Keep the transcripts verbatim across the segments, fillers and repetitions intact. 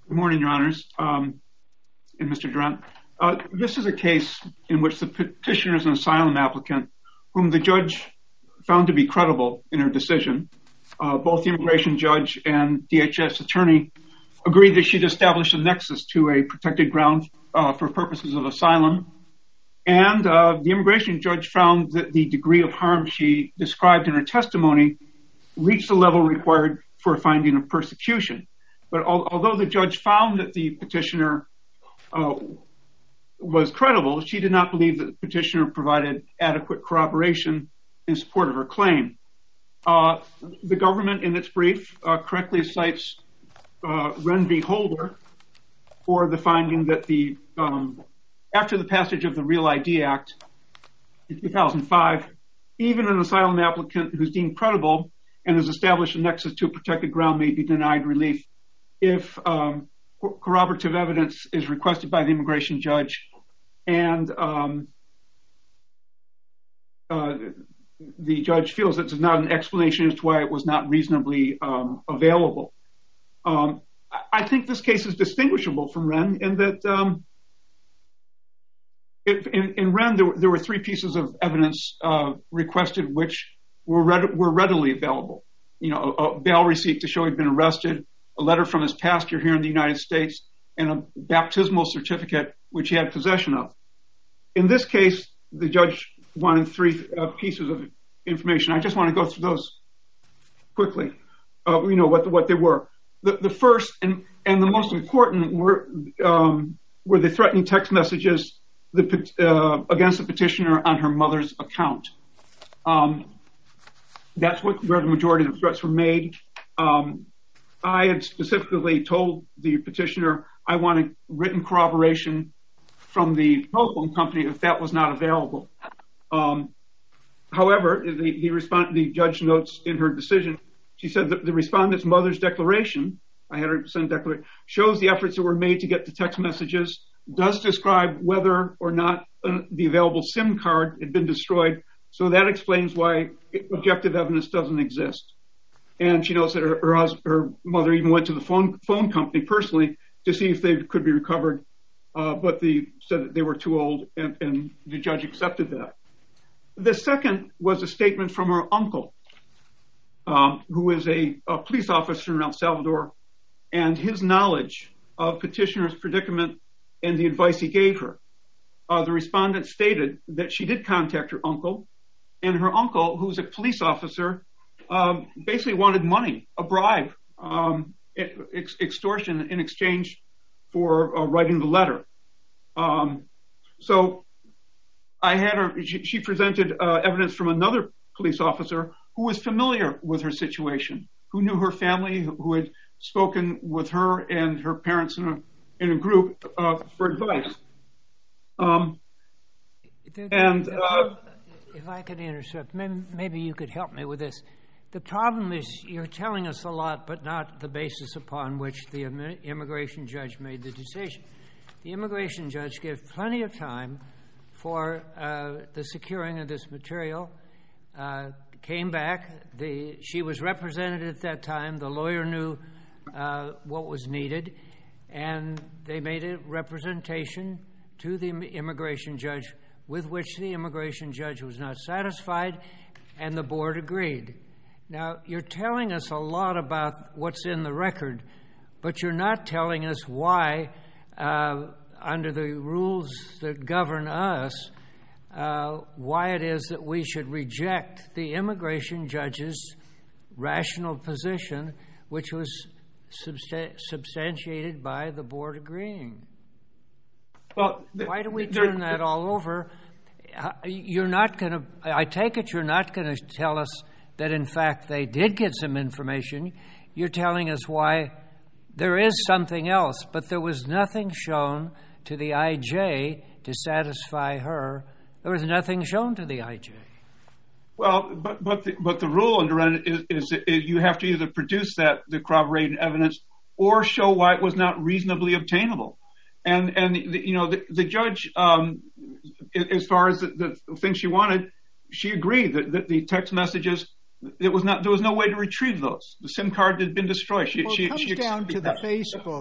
Good morning, Your Honors, um, and Mister Durant. Uh, this is a case in which the petitioner is an asylum applicant whom the judge found to be credible in her decision. Uh, both the immigration judge and D H S attorney agreed that she'd established a nexus to a protected ground uh, for purposes of asylum. And uh, the immigration judge found that the degree of harm she described in her testimony reached the level required for a finding of persecution. But al- although the judge found that the petitioner uh, was credible, she did not believe that the petitioner provided adequate corroboration in support of her claim. Uh, the government, in its brief, uh, correctly cites uh, Wren v. Holder for the finding that the um, after the passage of the Real I D Act in two thousand five, even an asylum applicant who's deemed credible and has established a nexus to a protected ground may be denied relief if um, corroborative evidence is requested by the immigration judge and um, uh, the judge feels that it's not an explanation as to why it was not reasonably um, available. Um, I think this case is distinguishable from Wren in that um, it, in, in Wren there, there were three pieces of evidence uh, requested which were, read, were readily available. You know, a, a bail receipt to show he'd been arrested, a letter from his pastor here in the United States, and a baptismal certificate which he had possession of. In this case, the judge wanted three uh, pieces of information. I just want to go through those quickly. Uh, you know what what they were. The, the first and, and the most important were um, were the threatening text messages the, uh, against the petitioner on her mother's account. Um, that's what where the majority of the threats were made. Um, I had specifically told the petitioner I wanted written corroboration from the telephone company if that was not available. Um, however, the, the, respond, the judge notes in her decision, she said that the respondent's mother's declaration, I had her send declaration, shows the efforts that were made to get the text messages, does describe whether or not uh, the available SIM card had been destroyed. So that explains why objective evidence doesn't exist. And she notes that her, her, husband, her mother even went to the phone phone company personally to see if they could be recovered, uh, but they said that they were too old, and, and the judge accepted that. The second was a statement from her uncle, um, who is a, a police officer in El Salvador, and his knowledge of petitioner's predicament and the advice he gave her. Uh, the respondent stated that she did contact her uncle, and her uncle, who's a police officer, Um, basically wanted money, a bribe, um, ex- extortion in exchange for uh, writing the letter. Um, so I had her, she, she presented uh, evidence from another police officer who was familiar with her situation, who knew her family, who had spoken with her and her parents in a, in a group uh, for advice. Um, the, the, and the, uh, if I could interrupt, maybe, maybe you could help me with this. The problem is you're telling us a lot, but not the basis upon which the immigration judge made the decision. The immigration judge gave plenty of time for uh, the securing of this material, uh, came back. The, she was represented at that time. The lawyer knew uh, what was needed, and they made a representation to the immigration judge with which the immigration judge was not satisfied, and the board agreed. Now, you're telling us a lot about what's in the record, but you're not telling us why, uh, under the rules that govern us, uh, why it is that we should reject the immigration judge's rational position, which was substan- substantiated by the board agreeing. Well, the, why do we turn that all over? You're not going to, I take it you're not going to tell us that in fact they did get some information. You're telling us why there is something else, but there was nothing shown to the I J to satisfy her. There was nothing shown to the I J. Well, but but the, but the rule under it is, is, is you have to either produce that the corroborated evidence or show why it was not reasonably obtainable. And and the, you know the, the judge, um, as far as the, the thing she wanted, she agreed that, that the text messages. It was not. There was no way to retrieve those. The SIM card had been destroyed. She, well, she, it comes she down to the that. Facebook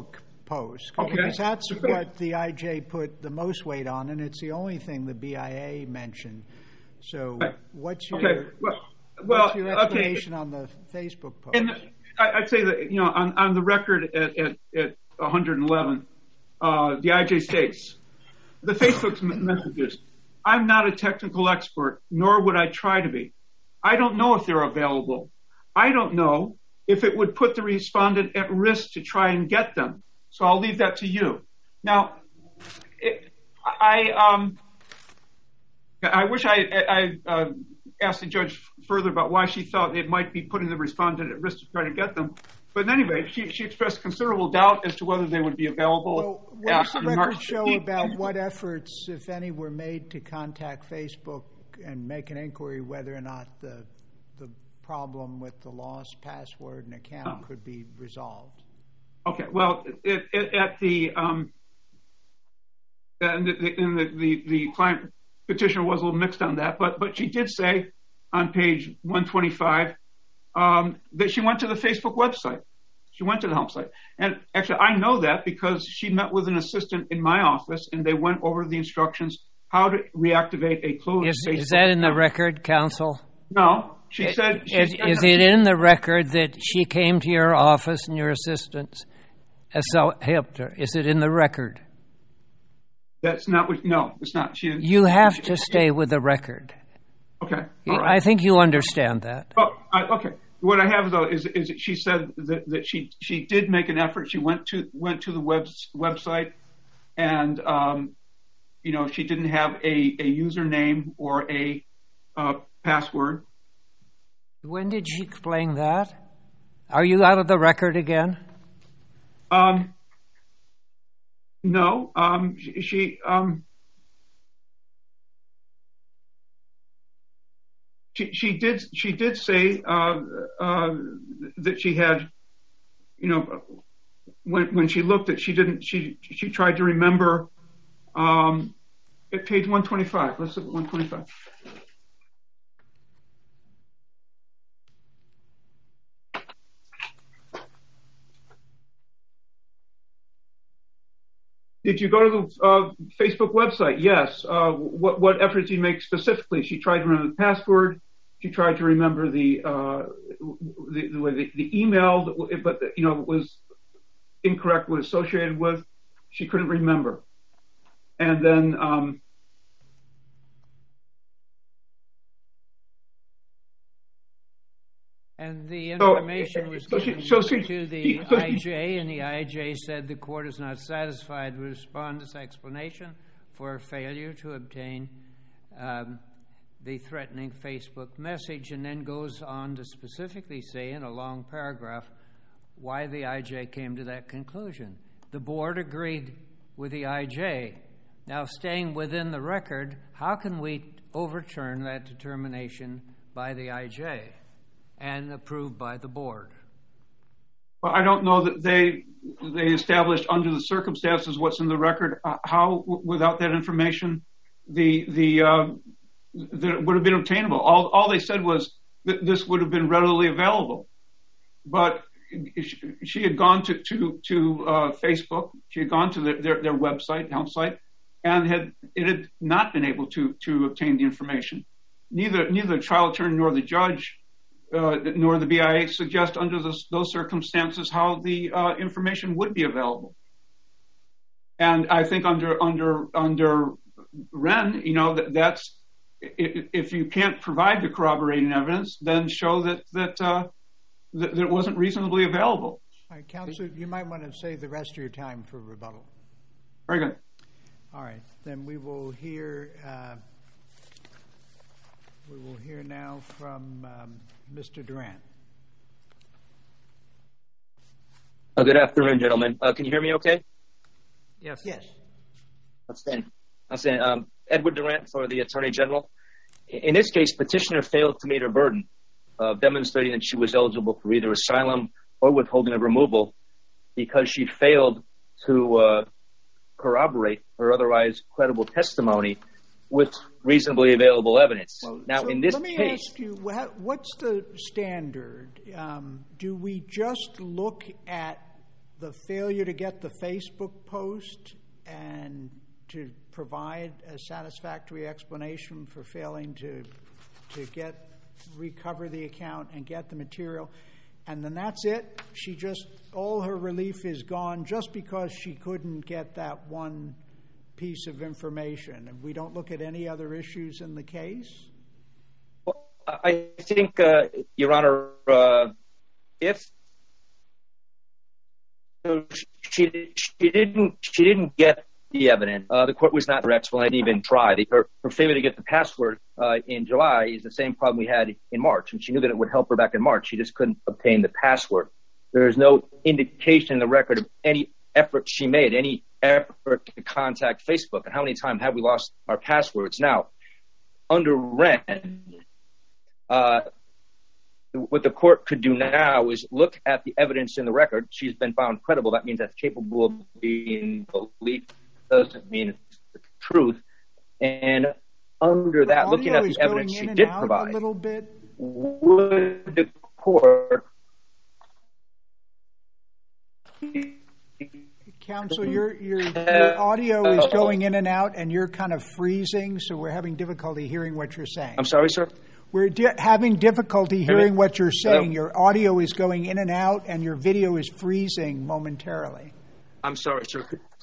post. Okay. Because that's Okay. what the I J put the most weight on, and it's the only thing the B I A mentioned. So Right. what's your Okay. Well, well what's your explanation okay. on the Facebook post? And I, I'd say that, you know, on, on the record at, at, at one hundred eleven, uh, the I J states, the Facebook's messages, I'm not a technical expert, nor would I try to be. I don't know if they're available. I don't know if it would put the respondent at risk to try and get them. So I'll leave that to you. Now, it, I um, I wish I, I uh, asked the judge further about why she thought it might be putting the respondent at risk to try to get them. But anyway, she, she expressed considerable doubt as to whether they would be available. Well, what does the on record March show fifteenth. about what efforts, if any, were made to contact Facebook and make an inquiry whether or not the the problem with the lost password and account Oh. could be resolved? Okay, well, it, it, at the um, and the, and the, the the client petitioner was a little mixed on that, but but she did say on page one twenty-five um, that she went to the Facebook website. She went to the help site, and actually, I know that because she met with an assistant in my office, and they went over the instructions how to reactivate a closed Is, Facebook is that in the account. record, counsel? No, she said. She Is, said is that- it in the record that she came to your office and your assistant helped her? Is it in the record? That's not what. No, it's not. She. You have she- to stay with the record. Okay. All right. I think you understand that. Oh, I, okay. What I have though is is that she said that, that she she did make an effort. She went to went to the web website, and um, you know she didn't have a, a username or a uh, password. When did she explain that? Are you out of the record again? Um, no. Um, she. she um, She, she did. She did say uh, uh, that she had, you know, when when she looked at, she didn't. She she tried to remember. Um, at page one twenty-five. Let's look at one twenty-five. Did you go to the uh, Facebook website? Yes. Uh, what what efforts did you make specifically? She tried to remember the password. She tried to remember the uh, the, the, the email, that, but you know it was incorrect. Was associated with. She couldn't remember, and then um, And the So- information was so she- given so she- to the she- so she- I J, and the I J said the court is not satisfied with respondent's explanation for failure to obtain um, the threatening Facebook message, and then goes on to specifically say in a long paragraph why the I J came to that conclusion. The board agreed with the I J. Now, staying within the record, how can we overturn that determination by the I J and approved by the board? well, I don't know that they they established under the circumstances what's in the record. Uh, how w- without that information, the the uh, that it would have been obtainable. All all they said was that this would have been readily available, but she, she had gone to to to uh, Facebook. She had gone to their their, their website, help site, and had it had not been able to to obtain the information. Neither neither the trial attorney nor the judge uh, nor the B I A suggest under this, those circumstances how the uh, information would be available. And I think under under under Wren, you know that that's if you can't provide the corroborating evidence, then show that that, uh, that, that it wasn't reasonably available. All right, Counselor, you might want to save the rest of your time for rebuttal. Very good. All right, then we will hear. Uh, we will hear now from um, Mister Durant. Uh, good afternoon, gentlemen. Uh, can you hear me okay? Yes. Yes. Outstanding. Outstanding. Um, Edward Durant for the Attorney General. In this case, petitioner failed to meet her burden of demonstrating that she was eligible for either asylum or withholding of removal because she failed to uh, corroborate her otherwise credible testimony with reasonably available evidence. Well, now, so in this let me case, ask you, wha- what's the standard? Um, do we just look at the failure to get the Facebook post and to provide a satisfactory explanation for failing to to get recover the account and get the material, and then that's it. She just all her relief is gone just because she couldn't get that one piece of information. And we don't look at any other issues in the case. Well, I think, uh, Your Honor, uh, if she she didn't she didn't get the evidence, uh, the court was not correct. Well, I didn't even try. Her, her failure to get the password uh, in July is the same problem we had in March, and she knew that it would help her back in March. She just couldn't obtain the password. There is no indication in the record of any effort she made, any effort to contact Facebook. And how many times have we lost our passwords? Now, under Wren, uh, what the court could do now is look at the evidence in the record. She's been found credible. That means that's capable of being believed. Doesn't mean it's the truth. And under that, the looking at the evidence she did provide, a little bit. Would the court... Counsel, your, your your audio is going in and out, and you're kind of freezing, so we're having difficulty hearing what you're saying. I'm sorry, sir? We're di- having difficulty hearing what you're saying. Hello? Your audio is going in and out, and your video is freezing momentarily. I'm sorry, sir.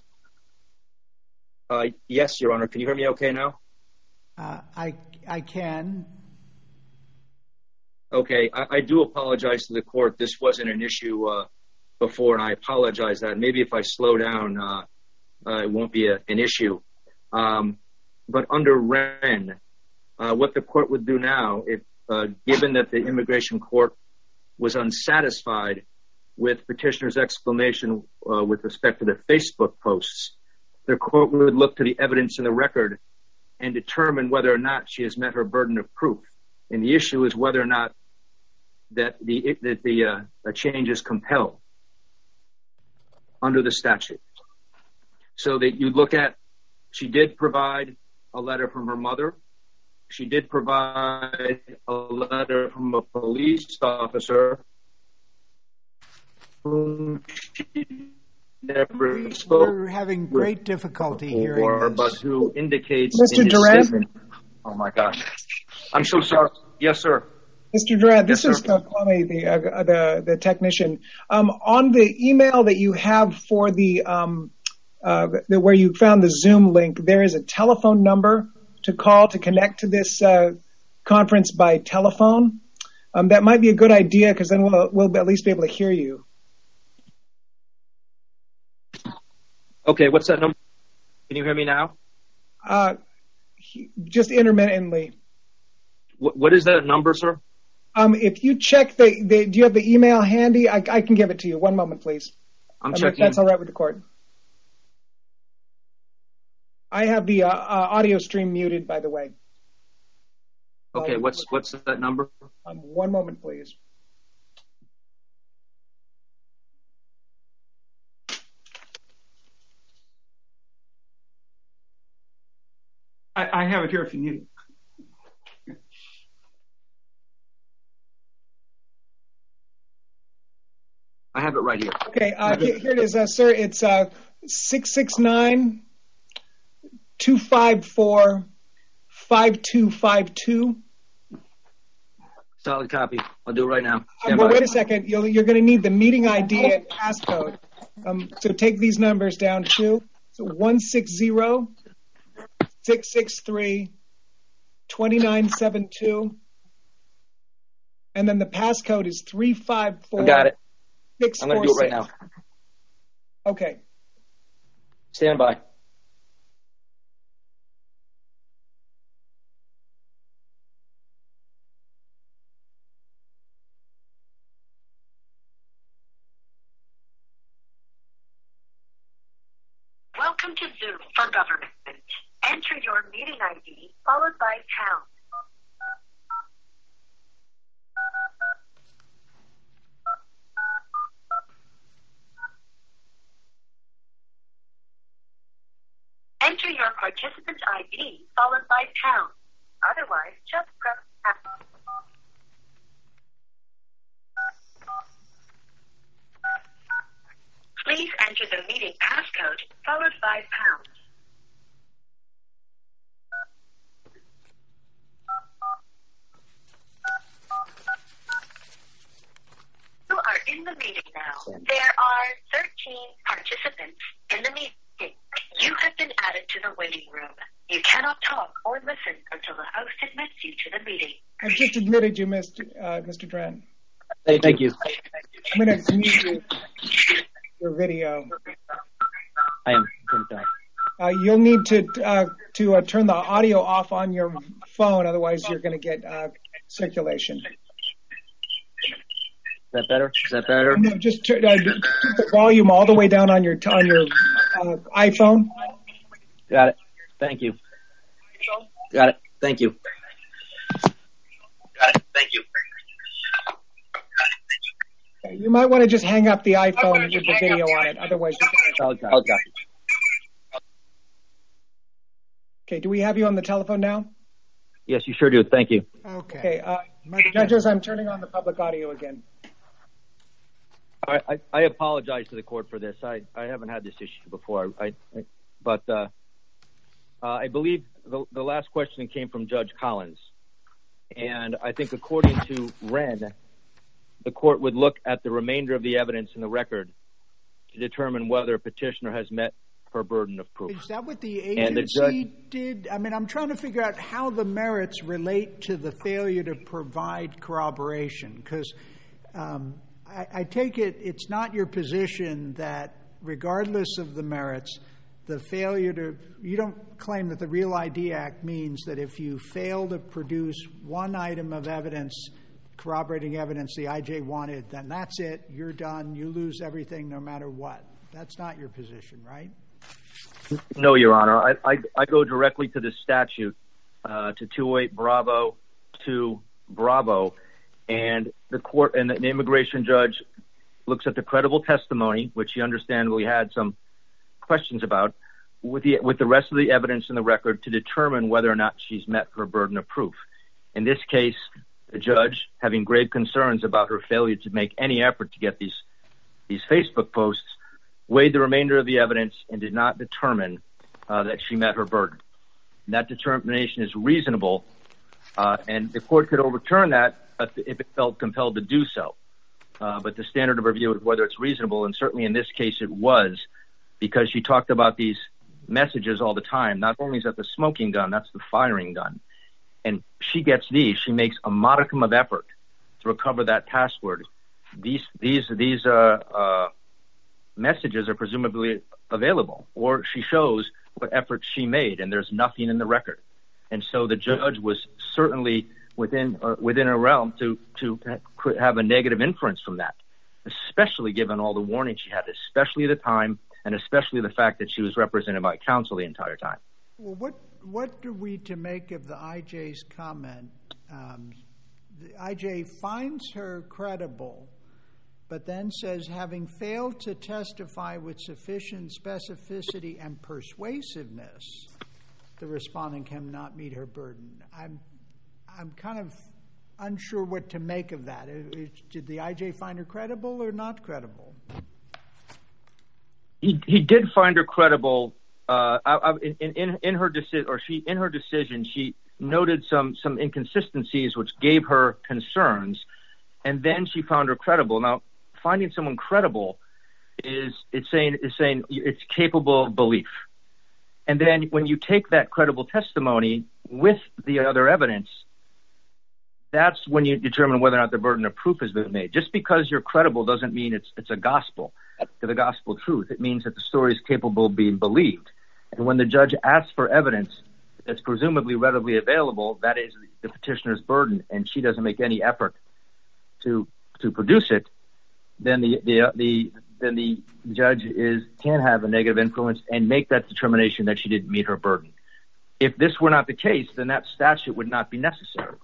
Uh, yes, Your Honor. Can you hear me okay now? Uh, I I can. Okay. I, I do apologize to the court. This wasn't an issue uh, before, and I apologize that. Maybe if I slow down, uh, uh, it won't be a, an issue. Um, but under Wren, uh, what the court would do now, if uh, given that the immigration court was unsatisfied with petitioner's explanation uh, with respect to the Facebook posts, the court would look to the evidence in the record and determine whether or not she has met her burden of proof. And the issue is whether or not that the that the uh, a change is compelled under the statute. So that you look at, she did provide a letter from her mother. She did provide a letter from a police officer whom she never we, spoke. We're having great difficulty hearing or, this. But who indicates Mister in his Durant? statement. Oh my gosh! I'm so sorry. Yes, sir. Mister Durant, this Yes, is sir. uh, Kwame, the, uh, the the technician. Um, on the email that you have for the, um, uh, the where you found the Zoom link, there is a telephone number to call to connect to this uh, conference by telephone. Um, that might be a good idea because then we'll we'll at least be able to hear you. Okay, what's that number? Can you hear me now? Uh, he, just intermittently. What, what is that number, sir? Um, if you check the, the, do you have the email handy? I, I can give it to you. One moment, please. I'm Um, if checking. that's all right with the court. I have the uh, uh, audio stream muted, by the way. Okay, what's what's that number? Um, one moment, please. I, I have it here if you need it. I have it right here. Okay, uh, here, here it is, uh, sir. It's uh, six six nine, two five four, five two five two. Solid copy. I'll do it right now. Um, Stand but by. wait a second. You'll, you're going to need the meeting I D and passcode. Um, so take these numbers down too. So one six zero, six six three, two nine seven two. And then the passcode is three five four. I got it. Six, I'm going to four, do it right six. now. Okay. Stand by. Welcome to Zoom for Government. Enter your meeting I D followed by pound. Enter your participant I D followed by pound. Otherwise, just press pound. enter the meeting passcode followed by pound. You are in the meeting now. There are thirteen participants in the meeting. You have been added to the waiting room. You cannot talk or listen until the host admits you to the meeting. I've just admitted you, Mister Uh, Mister Durant. Thank, Thank you. I'm going to mute you, your video. I am. Uh, you'll need to uh, to uh, turn the audio off on your phone, otherwise you're going to get uh, circulation. Is that better? Is that better? No, just turn uh, keep the volume all the way down on your on your uh, iPhone. Got it. Thank you. Got it. Thank you. Got it. Thank you. Okay, you might want to just hang up the iPhone with the video on it, otherwise you can... I'll, I'll got it. Okay, do we have you on the telephone now? Yes, you sure do. Thank you. Okay. Okay, uh, judges, I'm turning on the public audio again. I, I, I apologize to the court for this. I, I haven't had this issue before. I, I but uh, uh, I believe the, the last question came from Judge Collins, and I think according to Wren, the court would look at the remainder of the evidence in the record to determine whether a petitioner has met her burden of proof. Is that what the agency and the judge, did? I mean, I'm trying to figure out how the merits relate to the failure to provide corroboration, because um, I, I take it it's not your position that regardless of the merits, the failure to, you don't claim that the Real I D Act means that if you fail to produce one item of evidence, corroborating evidence the I J wanted, then that's it, you're done, you lose everything no matter what. That's not your position, right? No, Your Honor. I, I, I go directly to the statute, uh, to two oh eight Bravo two Bravo, and the court and the immigration judge looks at the credible testimony, which he understandably had some questions about, with the with the rest of the evidence in the record to determine whether or not she's met her burden of proof. In this case, the judge, having grave concerns about her failure to make any effort to get these these Facebook posts, weighed the remainder of the evidence and did not determine uh, that she met her burden. And that determination is reasonable, uh, and the court could overturn that if it felt compelled to do so. Uh, but the standard of review is whether it's reasonable, and certainly in this case it was, because she talked about these messages all the time. Not only is that the smoking gun, that's the firing gun. And she gets these. She makes a modicum of effort to recover that password. These these these uh, uh, messages are presumably available, or she shows what effort she made, and there's nothing in the record. And so the judge was certainly within uh, within a realm to to have a negative inference from that, especially given all the warning she had, especially the time, and especially the fact that she was represented by counsel the entire time. Well, what what are we to make of the I J's comment? Um, the I J finds her credible, but then says, having failed to testify with sufficient specificity and persuasiveness, the respondent cannot meet her burden. I'm I'm kind of unsure what to make of that. Did the I J find her credible or not credible? He he did find her credible. Uh, in, in in her decision, or she in her decision, she noted some some inconsistencies which gave her concerns, and then she found her credible. Now, finding someone credible is it's saying is saying it's capable of belief, and then when you take that credible testimony with the other evidence, that's when you determine whether or not the burden of proof has been made. Just because you're credible doesn't mean it's it's a gospel to the gospel truth. It means that the story is capable of being believed. And when the judge asks for evidence that's presumably readily available, that is the petitioner's burden, and she doesn't make any effort to to produce it, then the the, the then the judge is can have a negative influence and make that determination that she didn't meet her burden. If this were not the case, then that statute would not be necessary.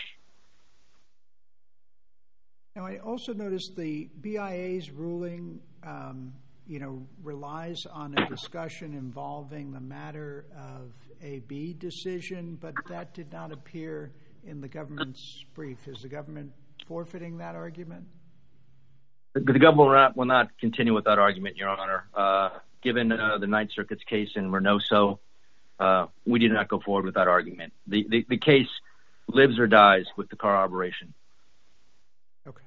Now, I also noticed the B I A's ruling, um, you know, relies on a discussion involving the matter of a B decision, but that did not appear in the government's brief. Is the government forfeiting that argument? The, the government will not, will not continue with that argument, Your Honor. Uh, given uh, the Ninth Circuit's case in Reynoso, uh, we did not go forward with that argument. The, the, the case lives or dies with the corroboration. Okay.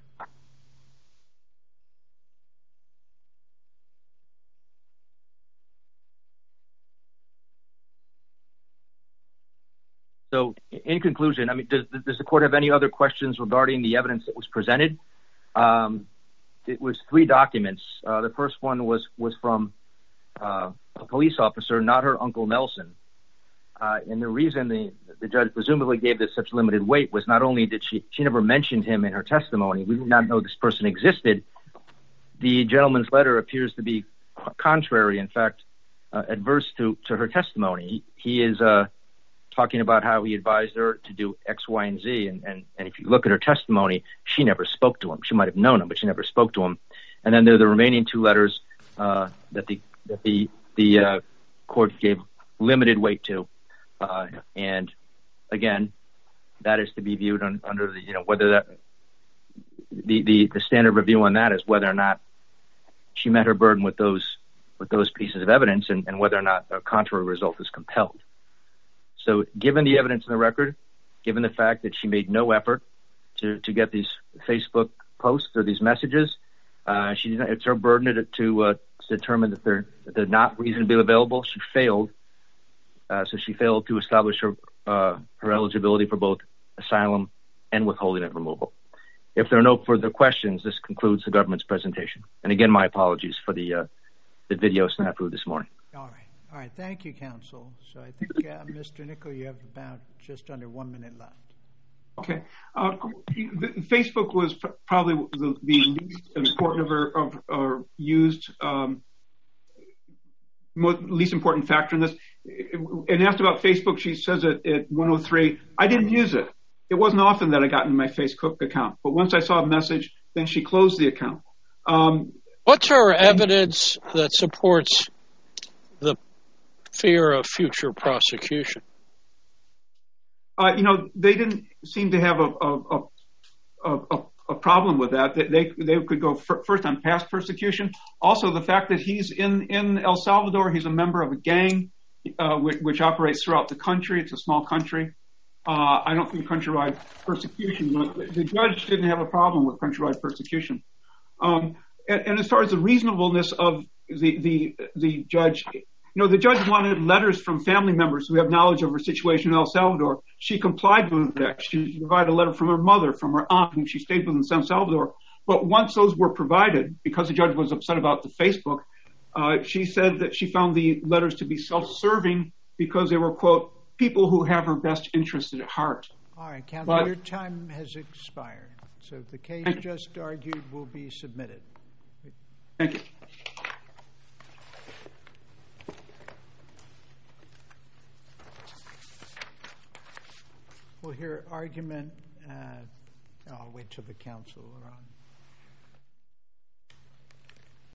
So, in conclusion, I mean, does, does the court have any other questions regarding the evidence that was presented? Um, it was three documents. Uh, the first one was was from uh, a police officer, not her Uncle Nelson. Uh, and the reason the, the judge presumably gave this such limited weight was not only did she she never mentioned him in her testimony. We did not know this person existed. The gentleman's letter appears to be contrary, in fact, uh, adverse to, to her testimony. He, he is uh, talking about how he advised her to do X, Y, and Z. And, and, and if you look at her testimony, she never spoke to him. She might have known him, but she never spoke to him. And then there are the remaining two letters uh, that the that the the uh, court gave limited weight to. Uh, and again, that is to be viewed on, under the, you know, whether that the, the, the standard review on that is whether or not she met her burden with those with those pieces of evidence, and, and whether or not a contrary result is compelled. So given the evidence in the record, given the fact that she made no effort to, to get these Facebook posts or these messages, uh, she didn't, it's her burden to, to, uh, to determine that they're, that they're not reasonably available. She failed. Uh, so she failed to establish her, uh, her eligibility for both asylum and withholding of removal. If there are no further questions, this concludes the government's presentation. And again, my apologies for the, uh, the video snafu this morning. All right. All right. Thank you, counsel. So I think, uh, Mister Nickel, you have about just under one minute left. Okay. Uh, Facebook was pr- probably the, the least important of, her, of or used, um, most, least important factor in this. And asked about Facebook, she says it at one oh three, I didn't use it. It wasn't often that I got in my Facebook account. But once I saw a message, then she closed the account. Um, What's her evidence that supports the fear of future prosecution? Uh, you know, they didn't seem to have a a, a, a, a problem with that. They they, they could go f- first on past persecution. Also, the fact that he's in, in El Salvador, he's a member of a gang uh, which, which operates throughout the country. It's a small country. Uh, I don't think countrywide persecution, but the judge didn't have a problem with countrywide persecution. Um, and, and as far as the reasonableness of the the the judge. You know, the judge wanted letters from family members who have knowledge of her situation in El Salvador. She complied with that. She provided a letter from her mother, from her aunt, who she stayed with in San Salvador. But once those were provided, because the judge was upset about the Facebook, uh, she said that she found the letters to be self-serving because they were, quote, people who have her best interests at heart. All right, counsel, but, your time has expired. So the case just argued will be submitted. Thank you. We'll hear argument. Uh, I'll wait till the counsel are on.